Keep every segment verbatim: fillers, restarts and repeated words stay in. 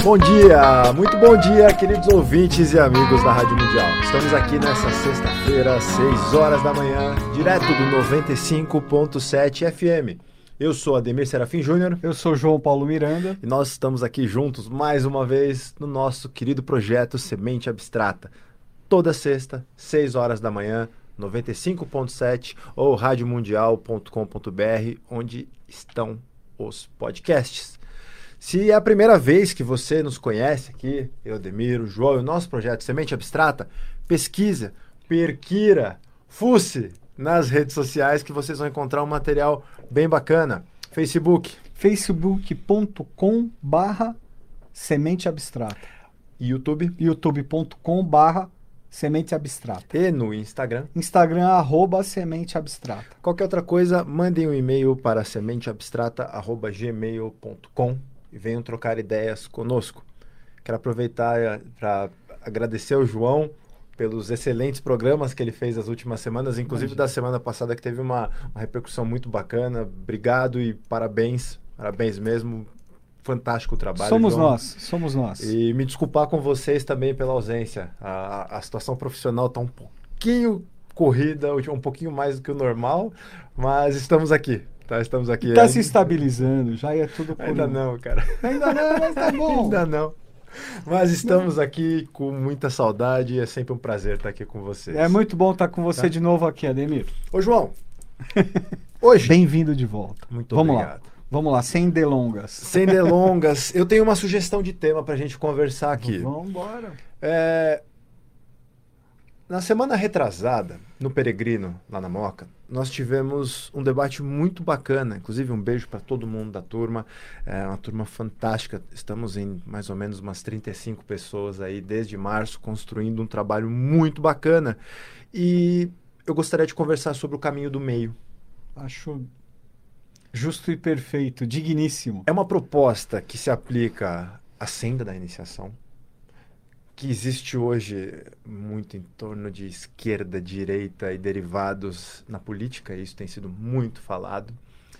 Bom dia, muito bom dia, queridos ouvintes e amigos da Rádio Mundial. Estamos aqui nessa sexta-feira, seis horas da manhã, direto do noventa e cinco ponto sete F M. Eu sou Ademir Serafim Júnior. Eu sou João Paulo Miranda. E nós estamos aqui juntos mais uma vez no nosso querido projeto Semente Abstrata. Toda sexta, seis horas da manhã, noventa e cinco ponto sete ou rádio mundial ponto com ponto b r, onde estão os podcasts. Se é a primeira vez que você nos conhece aqui, eu, Ademir, o João e o nosso projeto Semente Abstrata, pesquisa, perquira, fuce nas redes sociais que vocês vão encontrar um material bem bacana. Facebook. facebook ponto com barra Semente Abstrata. YouTube. youtube ponto com barra Semente Abstrata. E no Instagram. Instagram, arroba Semente Abstrata. Qualquer outra coisa, mandem um e-mail para sementeabstrata arroba gmail ponto com e venham trocar ideias conosco. Quero aproveitar para agradecer ao João pelos excelentes programas que ele fez nas últimas semanas, inclusive Imagina. da semana passada, que teve uma, uma repercussão muito bacana. Obrigado e parabéns, parabéns mesmo. Fantástico o trabalho, Somos João. nós, somos nós. E me desculpar com vocês também pela ausência. A, a situação profissional está um pouquinho corrida, um pouquinho mais do que o normal, mas estamos aqui. Tá, estamos aqui. Está se estabilizando, já é tudo por Ainda não, cara. Ainda não, mas tá bom. Ainda não. Mas estamos aqui com muita saudade e é sempre um prazer estar aqui com vocês. É muito bom estar com você tá? de novo aqui, Ademir. Ô, João. Hoje. Bem-vindo de volta. Muito Vamos obrigado. Lá. Vamos lá, sem delongas. Sem delongas. Eu tenho uma sugestão de tema para a gente conversar aqui. Vamos embora. É... Na semana retrasada, no Peregrino, lá na Moca, nós tivemos um debate muito bacana. Inclusive, um beijo para todo mundo da turma. É uma turma fantástica. Estamos em mais ou menos umas trinta e cinco pessoas aí, desde março, construindo um trabalho muito bacana. E eu gostaria de conversar sobre o caminho do meio. Acho justo e perfeito, digníssimo. É uma proposta que se aplica à senda da iniciação, que existe hoje muito em torno de esquerda, direita e derivados na política, e isso tem sido muito falado.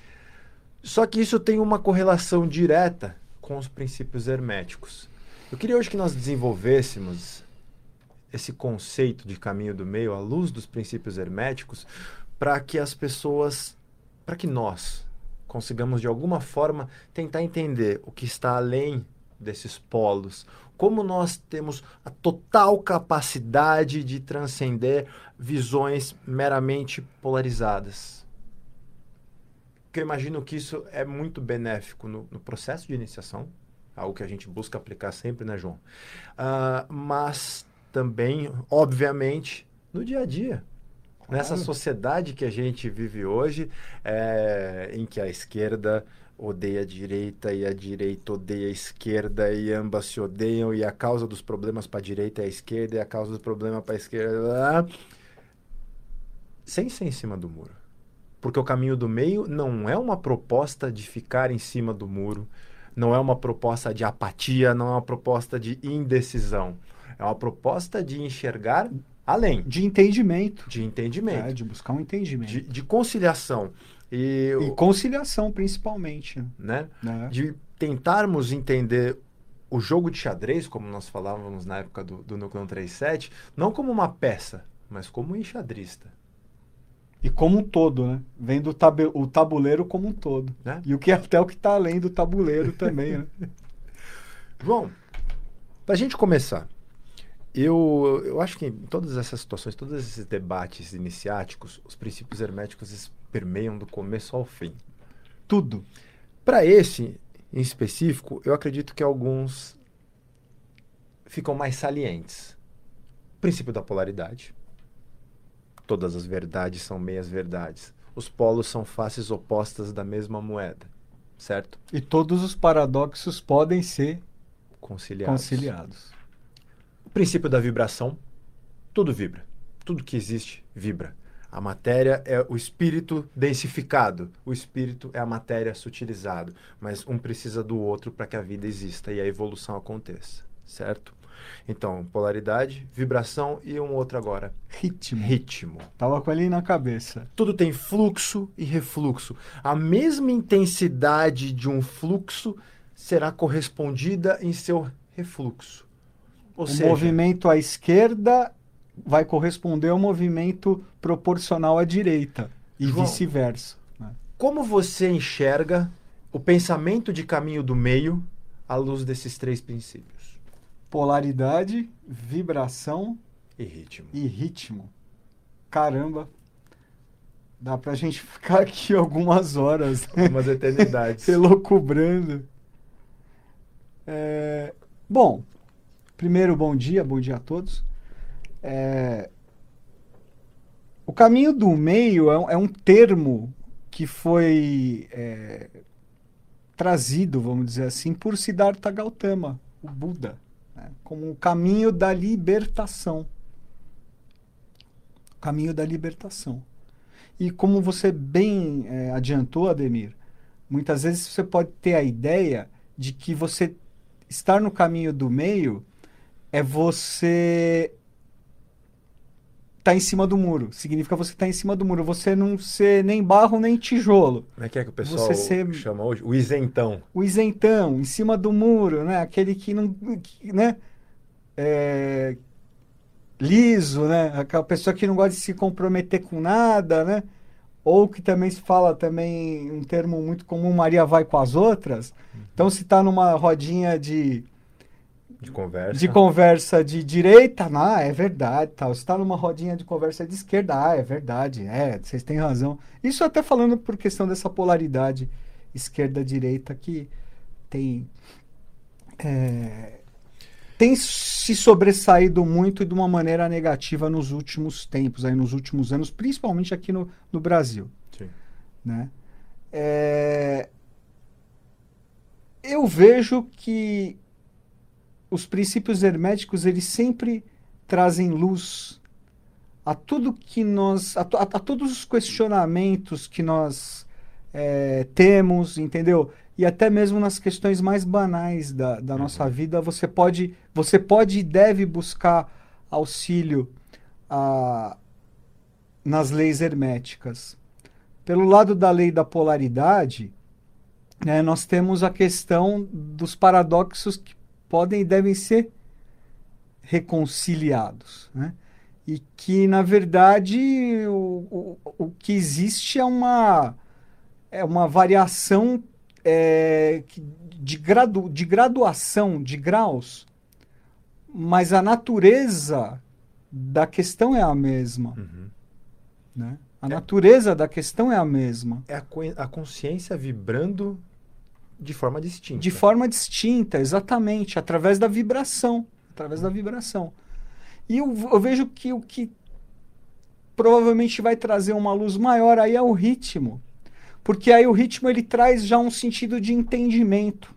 Só que isso tem uma correlação direta com os princípios herméticos. Eu queria hoje que nós desenvolvêssemos esse conceito de caminho do meio à luz dos princípios herméticos, para que as pessoas, para que nós consigamos de alguma forma tentar entender o que está além desses polos, como nós temos a total capacidade de transcender visões meramente polarizadas. Porque eu imagino que isso é muito benéfico no, no processo de iniciação, algo que a gente busca aplicar sempre, né, João? Uh, mas também, obviamente, no dia a dia. Claro. Nessa sociedade que a gente vive hoje, é, em que a esquerda odeia a direita e a direita odeia a esquerda e ambas se odeiam e a causa dos problemas para a direita é a esquerda e a causa dos problemas para a esquerda... Sem ser em cima do muro. Porque o caminho do meio não é uma proposta de ficar em cima do muro, não é uma proposta de apatia, não é uma proposta de indecisão. É uma proposta de enxergar além. De entendimento. De entendimento. É, de buscar um entendimento. De, de conciliação. E, e conciliação, principalmente. Né? É. De tentarmos entender o jogo de xadrez, como nós falávamos na época do, do Núcleo cento e trinta e sete, não como uma peça, mas como um enxadrista. E como um todo, né? Vendo o, tabu o tabuleiro como um todo. Né? E o que até o que está além do tabuleiro também, né? João, para a gente começar, eu, eu acho que em todas essas situações, todos esses debates iniciáticos, os princípios herméticos permeiam do começo ao fim. Tudo. Para esse, em específico, eu acredito que alguns ficam mais salientes. O princípio da polaridade. Todas as verdades são meias verdades. Os polos são faces opostas da mesma moeda, certo? E todos os paradoxos podem ser conciliados. conciliados. O princípio da vibração. Tudo vibra. Tudo que existe vibra. A matéria é o espírito densificado. O espírito é a matéria sutilizado. Mas um precisa do outro para que a vida exista e a evolução aconteça, certo? Então, polaridade, vibração e um outro agora. Ritmo. Ritmo. Tava com ele na cabeça. Tudo tem fluxo e refluxo. A mesma intensidade de um fluxo será correspondida em seu refluxo. Ou o seja, movimento à esquerda vai corresponder ao movimento proporcional à direita e João, vice-versa. Né? como você enxerga o pensamento de caminho do meio à luz desses três princípios? Polaridade, vibração E ritmo. e ritmo. Caramba, dá pra gente ficar aqui algumas horas, né? Algumas eternidades. Elocubrando. É... Bom, primeiro, bom dia, bom dia a todos. É... O caminho do meio é um, é um termo que foi é, trazido, vamos dizer assim, por Siddhartha Gautama, o Buda, né? Como o caminho da libertação. O caminho da libertação. E como você bem é, adiantou, Ademir, muitas vezes você pode ter a ideia de que você estar no caminho do meio é você estar em cima do muro. Significa você estar em cima do muro. Você não ser nem barro nem tijolo. Como é que é que o pessoal Você ser chama hoje? O isentão. o isentão, em cima do muro, né? Aquele que não, que, né? É, liso, né? Aquela pessoa que não gosta de se comprometer com nada, né? Ou que também se fala também um termo muito comum, Maria vai com as outras. Uhum. Então, se está numa rodinha de, de conversa de conversa de direita, ah, é verdade, tal. Se está numa rodinha de conversa de esquerda, ah, é verdade, é, vocês têm razão. Isso até falando por questão dessa polaridade esquerda-direita que tem... É, tem se sobressaído muito de uma maneira negativa nos últimos tempos, aí nos últimos anos, principalmente aqui no, no Brasil. Sim. Né? É... Eu vejo que os princípios herméticos eles sempre trazem luz a tudo que nós, a, a, a todos os questionamentos que nós é, temos, entendeu? E até mesmo nas questões mais banais da, da uhum. nossa vida, você pode, você pode e deve buscar auxílio a, nas leis herméticas. Pelo lado da lei da polaridade, né, nós temos a questão dos paradoxos que podem e devem ser reconciliados. Né? E que, na verdade, o, o, o que existe é uma, é uma variação É, de, gradu, de graduação, de graus, mas a natureza da questão é a mesma. Uhum. Né? A é, natureza da questão é a mesma. É a, a consciência vibrando de forma distinta. De forma distinta, exatamente, através da vibração. Através da vibração. E eu, eu vejo que o que provavelmente vai trazer uma luz maior aí é o ritmo. Porque aí o ritmo ele traz já um sentido de entendimento.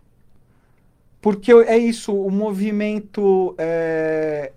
Porque é isso, o movimento... É,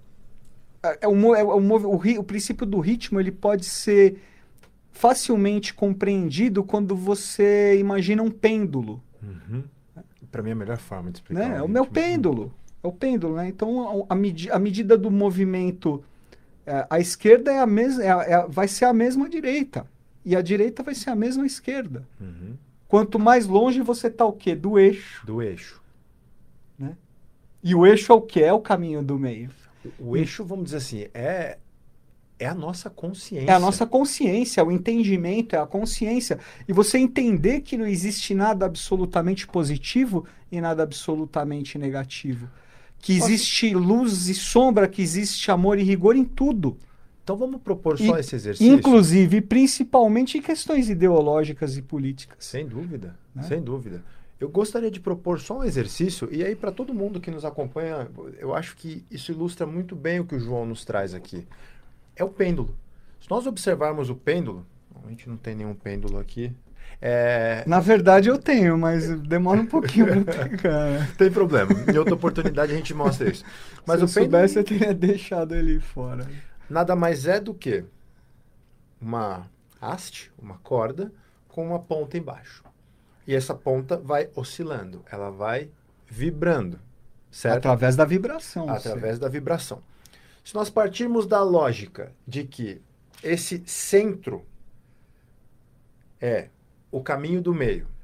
é o, é o, o, o, o princípio do ritmo ele pode ser facilmente compreendido quando você imagina um pêndulo. Uhum. Para mim é a melhor forma de explicar. Né? É o meu pêndulo. É o pêndulo, né? Então, a, a, medi a medida do movimento... É, a esquerda é a mesma, é, é, vai ser a mesma direita. E a direita vai ser a mesma esquerda. Uhum. Quanto mais longe você está o quê? Do eixo. Do eixo. Né? E o eixo é o quê? É o caminho do meio. O, o eixo, vamos dizer assim, é, é a nossa consciência. É a nossa consciência, o entendimento, é a consciência. E você entender que não existe nada absolutamente positivo e nada absolutamente negativo. Que existe Posso... luz e sombra, que existe amor e rigor em tudo. Então vamos propor só e, esse exercício? Inclusive, principalmente em questões ideológicas e políticas. Sem dúvida, né? Sem dúvida. Eu gostaria de propor só um exercício, e aí para todo mundo que nos acompanha, eu acho que isso ilustra muito bem o que o João nos traz aqui. É o pêndulo. Se nós observarmos o pêndulo, a gente não tem nenhum pêndulo aqui. É... Na verdade eu tenho, mas demora um pouquinho para pegar. Tem problema, em outra oportunidade a gente mostra isso. Mas Se o eu pêndulo... soubesse, eu teria deixado ele fora. Nada mais é do que uma haste, uma corda, com uma ponta embaixo. E essa ponta vai oscilando, ela vai vibrando, certo? Através da vibração. Através certo. da vibração. Se nós partirmos da lógica de que esse centro é o caminho do meio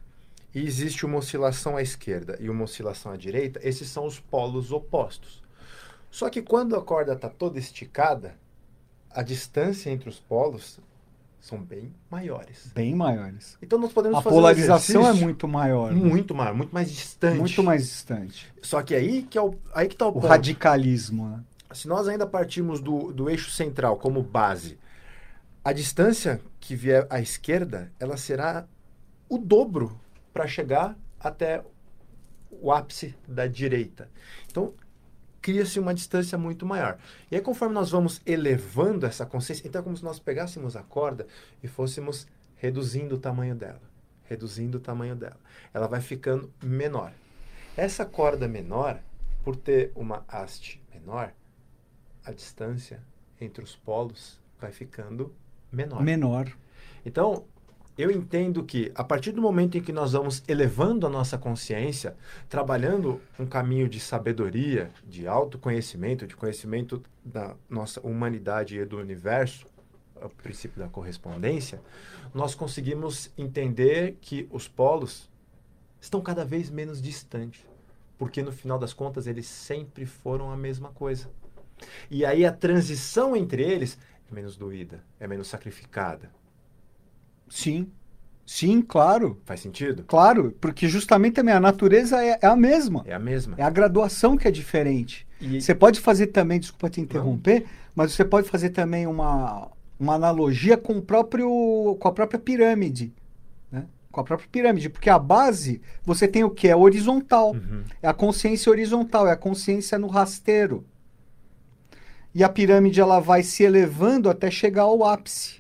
e existe uma oscilação à esquerda e uma oscilação à direita, esses são os polos opostos. Só que quando a corda está toda esticada, a distância entre os polos são bem maiores. Bem maiores. Então nós podemos A fazer polarização um é muito maior. Né? Muito maior, muito mais distante. Muito mais distante. Só que aí que é o, aí que está o, O ponto. radicalismo. Né? Se nós ainda partirmos do, do eixo central como base, a distância que vier à esquerda, ela será o dobro para chegar até o ápice da direita. Então, cria-se uma distância muito maior. E aí, conforme nós vamos elevando essa consciência, então é como se nós pegássemos a corda e fôssemos reduzindo o tamanho dela. Reduzindo o tamanho dela. Ela vai ficando menor. Essa corda menor, por ter uma haste menor, a distância entre os polos vai ficando menor. Menor. Então, eu entendo que, a partir do momento em que nós vamos elevando a nossa consciência, trabalhando um caminho de sabedoria, de autoconhecimento, de conhecimento da nossa humanidade e do universo, o princípio da correspondência, nós conseguimos entender que os polos estão cada vez menos distantes, porque no final das contas eles sempre foram a mesma coisa. E aí a transição entre eles é menos doída, é menos sacrificada. Sim, sim, claro. Faz sentido? Claro, porque justamente também a natureza é, é a mesma. É a mesma. É a graduação que é diferente. E... Você pode fazer também, desculpa te interromper, Não. mas você pode fazer também uma, uma analogia com, o próprio, com a própria pirâmide. Né? Com a própria pirâmide, porque a base, você tem o que? É horizontal. Uhum. É a consciência horizontal, é a consciência no rasteiro. E a pirâmide ela vai se elevando até chegar ao ápice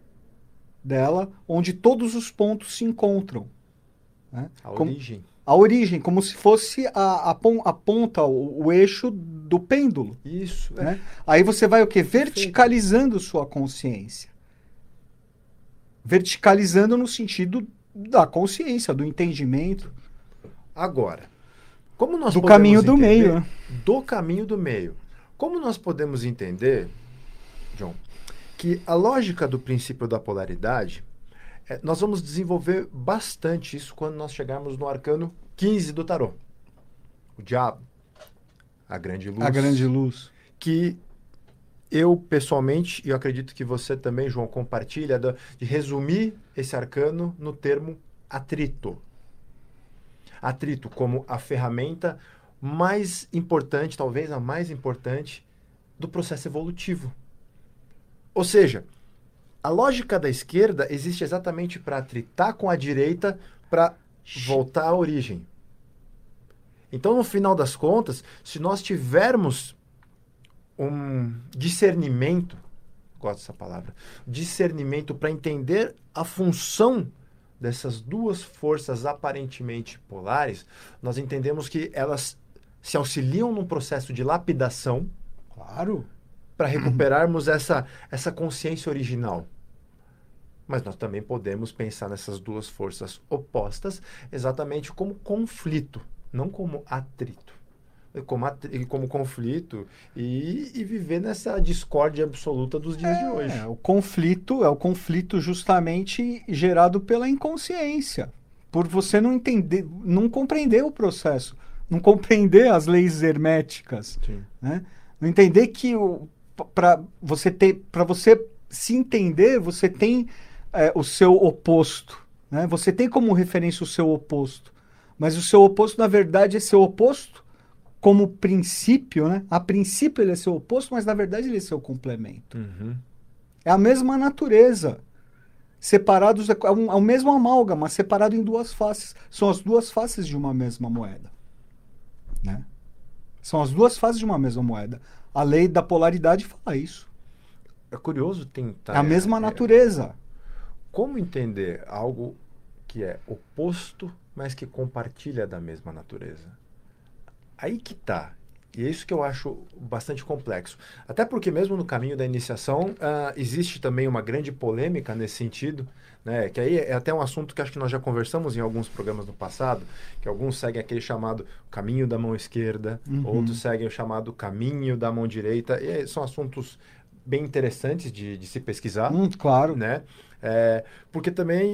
dela, onde todos os pontos se encontram. Né? A como, origem. A origem, como se fosse a, a, pon, a ponta, o, o eixo do pêndulo. Isso. Né? É. Aí você vai o quê? Verticalizando sua consciência. Verticalizando no sentido da consciência, do entendimento. Agora, como nós do podemos caminho do entender, meio. Né? Do caminho do meio. Como nós podemos entender, John, que a lógica do princípio da polaridade, é, nós vamos desenvolver bastante isso quando nós chegarmos no arcano quinze do tarô. O diabo, a grande luz. A grande luz. Que eu, pessoalmente, e eu acredito que você também, João, compartilha, de, de resumir esse arcano no termo atrito. Atrito como a ferramenta mais importante, talvez a mais importante, do processo evolutivo. Ou seja, a lógica da esquerda existe exatamente para atritar com a direita para voltar à origem. Então, no final das contas, se nós tivermos um discernimento, gosto dessa palavra, discernimento para entender a função dessas duas forças aparentemente polares, nós entendemos que elas se auxiliam num processo de lapidação. Claro. Para recuperarmos essa, essa consciência original. Mas nós também podemos pensar nessas duas forças opostas exatamente como conflito, não como atrito. Como, atri como conflito e, e viver nessa discórdia absoluta dos dias é, de hoje. O conflito é o conflito justamente gerado pela inconsciência. Por você não entender, não compreender o processo, não compreender as leis herméticas. Né? Não entender que o para você ter, para você se entender, você tem é, o seu oposto, né? Você tem como referência o seu oposto, mas o seu oposto na verdade é seu oposto como princípio, né? A princípio ele é seu oposto, mas na verdade ele é seu complemento. Uhum. É a mesma natureza, separados é, um, é o mesmo amálgama, separado em duas faces. São as duas faces de uma mesma moeda, né? São as duas faces de uma mesma moeda. A lei da polaridade fala isso. É curioso tentar... É a mesma é, natureza. Como entender algo que é oposto, mas que compartilha da mesma natureza? Aí que tá. E é isso que eu acho bastante complexo. Até porque mesmo no caminho da iniciação, uh, existe também uma grande polêmica nesse sentido, né? Que aí é até um assunto que acho que nós já conversamos em alguns programas no passado, que alguns seguem aquele chamado caminho da mão esquerda, uhum. outros seguem o chamado caminho da mão direita, e são assuntos bem interessantes de, de se pesquisar. Hum, claro. Né? É, porque também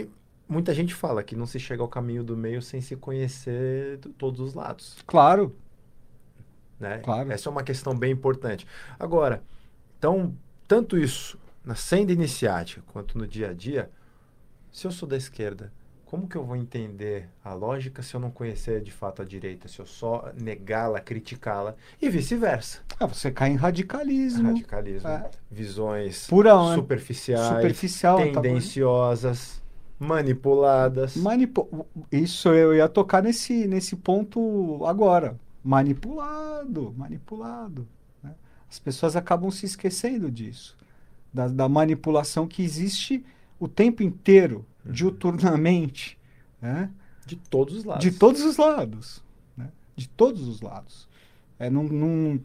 muita gente fala que não se chega ao caminho do meio sem se conhecer de todos os lados, Claro, né? claro. Essa é uma questão bem importante. Agora, então, tanto isso na senda iniciática quanto no dia a dia, se eu sou da esquerda, como que eu vou entender a lógica se eu não conhecer de fato a direita, se eu só negá-la, criticá-la e vice-versa? Ah, você cai em radicalismo. Radicalismo, É. visões Pura, né? superficiais, Superficial, tá bom. tendenciosas, manipuladas. Manipu... Isso eu ia tocar nesse, nesse ponto agora. Manipulado, manipulado. Né? As pessoas acabam se esquecendo disso. Da, da manipulação que existe o tempo inteiro, Uhum. diuturnamente. Né? De todos os lados. De todos os lados. Né? De todos os lados. É, não, não,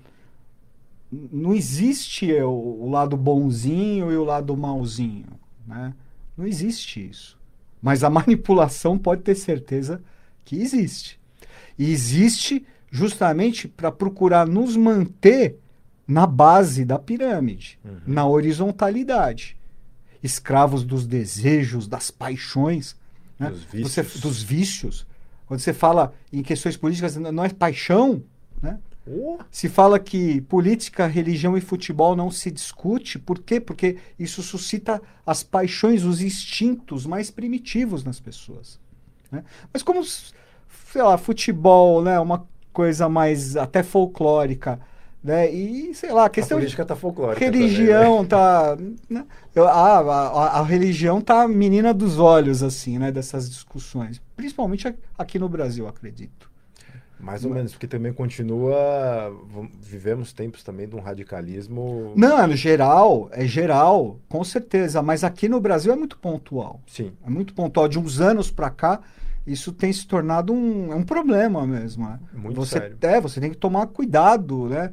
não existe o, o lado bonzinho e o lado malzinho. Né? Não existe isso. Mas a manipulação pode ter certeza que existe. E existe justamente para procurar nos manter na base da pirâmide, Uhum. na horizontalidade. Escravos dos desejos, das paixões, né? Dos vícios. Você, dos vícios. Quando você fala em questões políticas, não é paixão, né? Oh. Se fala que política, religião e futebol não se discute. Por quê? Porque isso suscita as paixões, os instintos mais primitivos nas pessoas. Né? Mas como, sei lá, futebol, né, uma coisa mais até folclórica, né? E, sei lá, a questão A política tá folclórica religião também, né? tá... Né? Eu, a, a, a religião tá a menina dos olhos, assim, né, dessas discussões. Principalmente aqui no Brasil, acredito. Mais ou menos, porque também continua. Vivemos tempos também de um radicalismo. Não, é no geral, é geral, com certeza. Mas aqui no Brasil é muito pontual. Sim. É muito pontual. De uns anos para cá, isso tem se tornado um, é um problema mesmo. Né? Muito você, sério. É, você tem que tomar cuidado, né?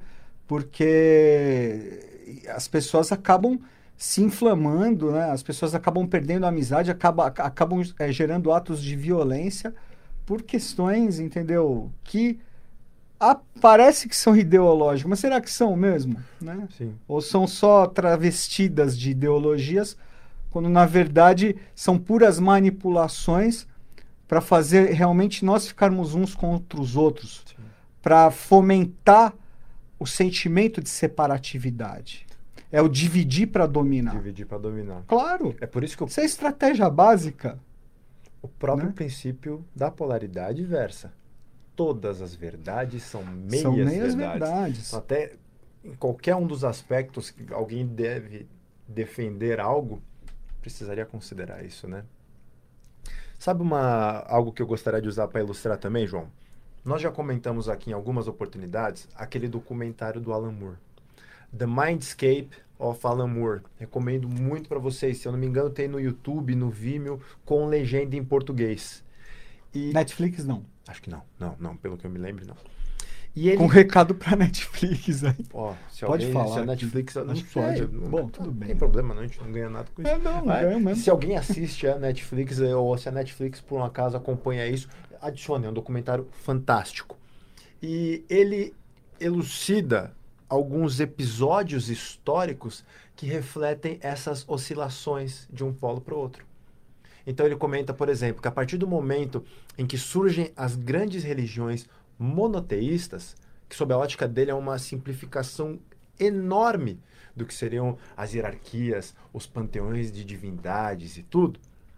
Porque as pessoas acabam se inflamando, né? As pessoas acabam perdendo a amizade, acaba, acabam é, gerando atos de violência por questões, entendeu? Que ah, parece que são ideológicas, mas será que são mesmo? Né? Sim. Ou são só travestidas de ideologias, quando na verdade são puras manipulações para fazer realmente nós ficarmos uns contra os outros, para fomentar o sentimento de separatividade. É o dividir para dominar. Dividir para dominar. Claro. É por isso que eu... Isso é estratégia básica. O próprio né? princípio da polaridade inversa. Todas as verdades são meias, são meias verdades. verdades. Então, até em qualquer um dos aspectos que alguém deve defender algo, precisaria considerar isso, né? Sabe uma, algo que eu gostaria de usar para ilustrar também, João? Nós já comentamos aqui em algumas oportunidades aquele documentário do Alan Moore. The Mindscape of Alan Moore. Recomendo muito para vocês. Se eu não me engano, tem no YouTube, no Vimeo, com legenda em português. E... Netflix não. Acho que não. Não, não. Pelo que eu me lembro, não. E ele... Com recado para Netflix aí. Ó, se Pode alguém, falar. Se a Netflix... Não Acho que pode. é, não, Bom, tudo não bem. tem problema, não. A gente não ganha nada com isso. É, não, não Mas, ganha mesmo. se alguém assiste a Netflix ou se a Netflix, por um acaso, acompanha isso, adicione. É um documentário fantástico. E ele elucida alguns episódios históricos que refletem essas oscilações de um polo para o outro. Então ele comenta, por exemplo, que a partir do momento em que surgem as grandes religiões monoteístas, que sob a ótica dele é uma simplificação enorme do que seriam as hierarquias, os panteões de divindades e tudo,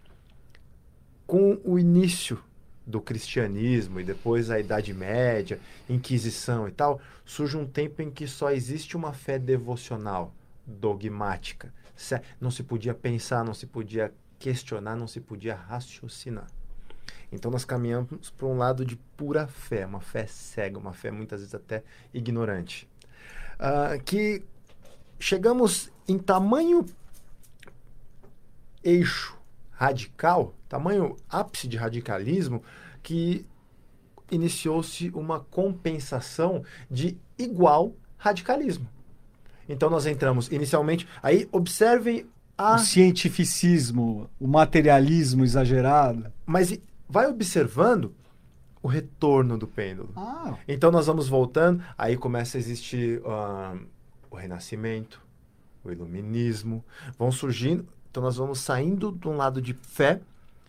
com o início do cristianismo e depois a Idade Média, Inquisição e tal, surge um tempo em que só existe uma fé devocional, dogmática. Não se podia pensar, não se podia questionar, não se podia raciocinar. Então nós caminhamos para um lado de pura fé, uma fé cega, uma fé muitas vezes até ignorante. Uh, que chegamos em tamanho eixo radical, tamanho ápice de radicalismo, que iniciou-se uma compensação de igual radicalismo. Então nós entramos inicialmente, aí observem a... O cientificismo, o materialismo exagerado. Mas vai observando o retorno do pêndulo. Ah. Então nós vamos voltando, aí começa a existir uh, o Renascimento, o Iluminismo, vão surgindo, então nós vamos saindo de um lado de fé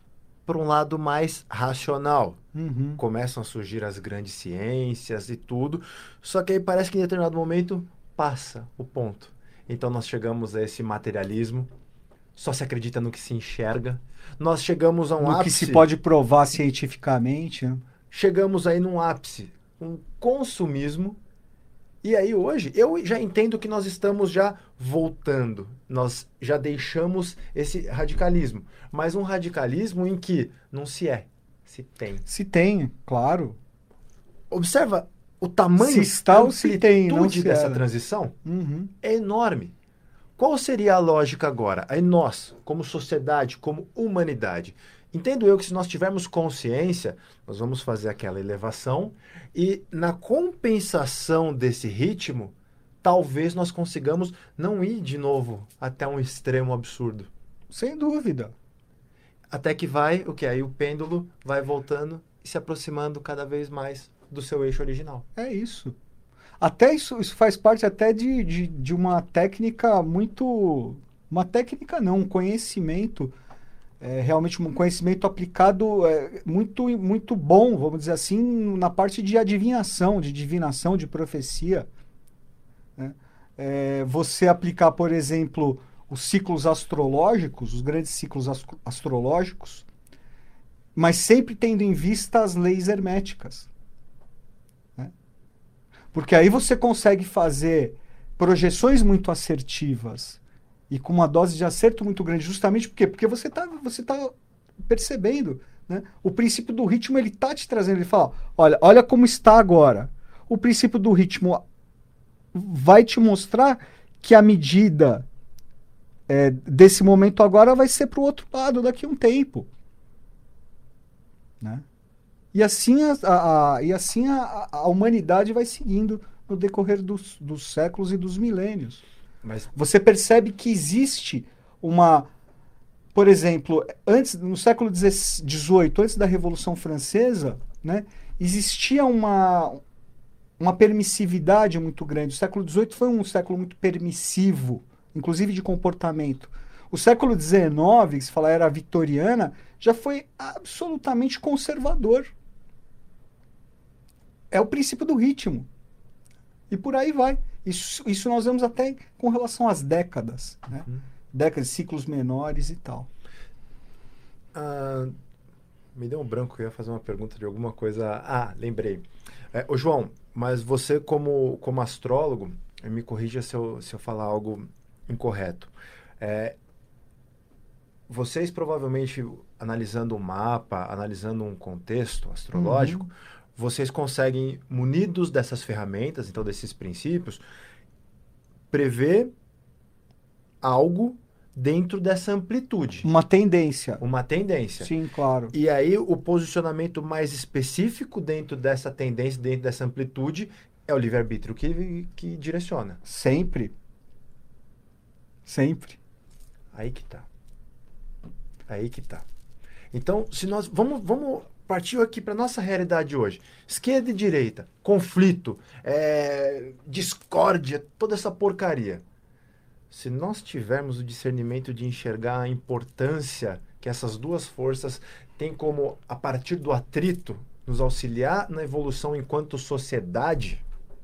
para um lado mais racional. Uhum. Começam a surgir as grandes ciências e tudo, só que aí parece que em determinado momento passa o ponto. Então nós chegamos a esse materialismo, só se acredita no que se enxerga. Nós chegamos a um No ápice... que se pode provar cientificamente, né? Chegamos aí num ápice, um consumismo. E aí hoje, eu já entendo que nós estamos já voltando. Nós já deixamos esse radicalismo. Mas um radicalismo em que não se é, se tem. Se tem, claro. Observa o tamanho, Se está ou se tem, não amplitude se dessa era. transição. Uhum. É enorme. Qual seria a lógica agora? Aí nós, como sociedade, como humanidade, entendo eu que se nós tivermos consciência, nós vamos fazer aquela elevação e na compensação desse ritmo, talvez nós consigamos não ir de novo até um extremo absurdo. Sem dúvida. Até que vai, o que? Aí o pêndulo vai voltando e se aproximando cada vez mais do seu eixo original. É isso. Até isso, isso faz parte até de, de, de uma técnica muito... Uma técnica não, um conhecimento, é, realmente um conhecimento aplicado é, muito, muito bom, vamos dizer assim, na parte de adivinhação, de divinação, de profecia. Né? É, você aplicar, por exemplo, os ciclos astrológicos, os grandes ciclos ast- astrológicos, mas sempre tendo em vista as leis herméticas. Porque aí você consegue fazer projeções muito assertivas e com uma dose de acerto muito grande, justamente por quê? Porque você está você tá percebendo, né? O princípio do ritmo, ele está te trazendo, ele fala, olha, olha como está agora. O princípio do ritmo vai te mostrar que a medida é, desse momento agora vai ser para o outro lado daqui a um tempo. Né? E assim a, a, a, e assim a, a humanidade vai seguindo no decorrer dos, dos séculos e dos milênios. Mas Você percebe que existe uma... Por exemplo, antes, no século dezoito, antes da Revolução Francesa, né, existia uma, uma permissividade muito grande. O século dezoito foi um século muito permissivo, inclusive de comportamento. O século dezenove, que se fala era vitoriana, já foi absolutamente conservador. É o princípio do ritmo. E por aí vai. Isso, isso nós vemos até com relação às décadas. Né? Uhum. Décadas, ciclos menores e tal. Ah, me deu um branco que eu ia fazer uma pergunta de alguma coisa. Ah, lembrei. É, ô João, mas você como, como astrólogo, me corrija se eu, se eu falar algo incorreto. É, vocês provavelmente, analisando um mapa, analisando um contexto astrológico, Uhum. vocês conseguem, munidos dessas ferramentas, então desses princípios, prever algo dentro dessa amplitude. Uma tendência. Uma tendência. Sim, claro. E aí o posicionamento mais específico dentro dessa tendência, dentro dessa amplitude, é o livre-arbítrio que, que direciona. Sempre. Sempre. Aí que tá. Aí que tá. Então, se nós... Vamos, vamos partir aqui para nossa realidade hoje. Esquerda e direita, conflito, é, discórdia, toda essa porcaria. Se nós tivermos o discernimento de enxergar a importância que essas duas forças têm como, a partir do atrito, nos auxiliar na evolução enquanto sociedade,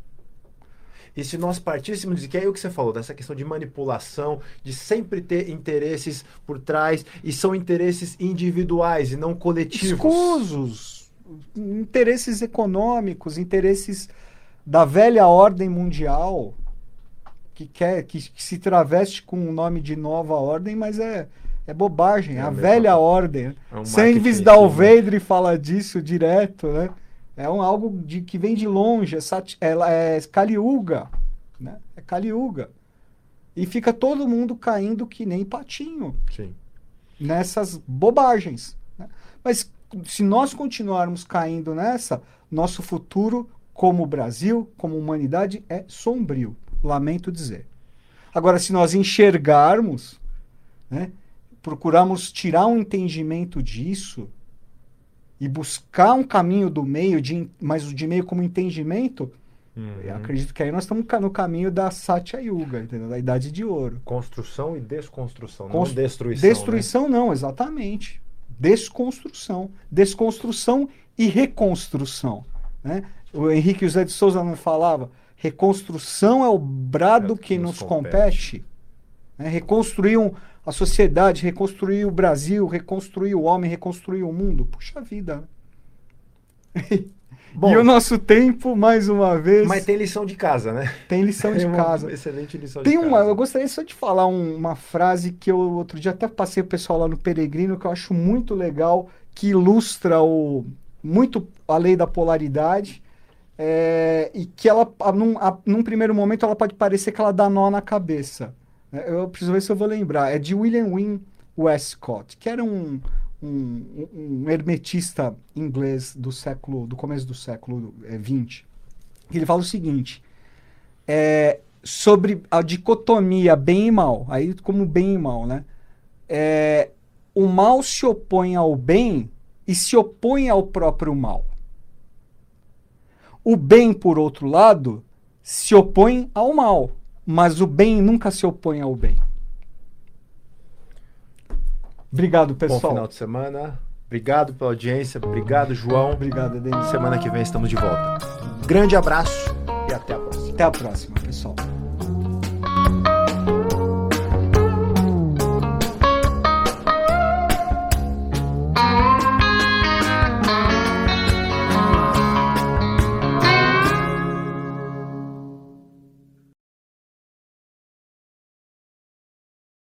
e se nós partíssemos de que é o que você falou, dessa questão de manipulação, de sempre ter interesses por trás, e são interesses individuais e não coletivos. Escusos. Interesses econômicos, interesses da velha ordem mundial, que quer, que, que se traveste com o nome de nova ordem, mas é, é bobagem, é a velha ordem. É um Sands Dalvedre fala disso direto, né? É um, algo de, que vem de longe, é, sati, é, é Kali Yuga, né? É Kali Yuga. E fica todo mundo caindo que nem patinho. Sim. Nessas bobagens. Né? Mas se nós continuarmos caindo nessa, nosso futuro como Brasil, como humanidade, é sombrio. Lamento dizer. Agora, se nós enxergarmos, né, procurarmos tirar um entendimento disso e buscar um caminho do meio, de, mas o de meio como entendimento, uhum. eu acredito que aí nós estamos no caminho da Satya Yuga, entendeu? Da Idade de Ouro. Construção e desconstrução, Const... não destruição. Destruição né? não, exatamente. Desconstrução. Desconstrução e reconstrução. Né? O Henrique José de Souza não falava, reconstrução é o brado que, que nos, nos compete. compete. Né? Reconstruir um, a sociedade, reconstruir o Brasil, reconstruir o homem, reconstruir o mundo. Puxa vida. Bom, e o nosso tempo, mais uma vez... Mas tem lição de casa, né? Tem lição de uma casa. Excelente lição tem de uma, casa. Eu gostaria só de falar um, uma frase que eu outro dia até passei o pessoal lá no Peregrino, que eu acho muito legal, que ilustra o, muito a lei da polaridade, é, e que ela, num, a, num primeiro momento, ela pode parecer que ela dá nó na cabeça. Eu preciso ver se eu vou lembrar. É de William Wynne Westcott, que era um... Um, um hermetista inglês do século, do começo do século vinte. Ele fala o seguinte, é, sobre a dicotomia bem e mal, aí como bem e mal, né? É, o mal se opõe ao bem e se opõe ao próprio mal. O bem, por outro lado, se opõe ao mal, mas o bem nunca se opõe ao bem. Obrigado, pessoal. Bom final de semana. Obrigado pela audiência. Obrigado, João. Obrigado, Denis. Semana que vem estamos de volta. Grande abraço e até a próxima. Até a próxima, pessoal.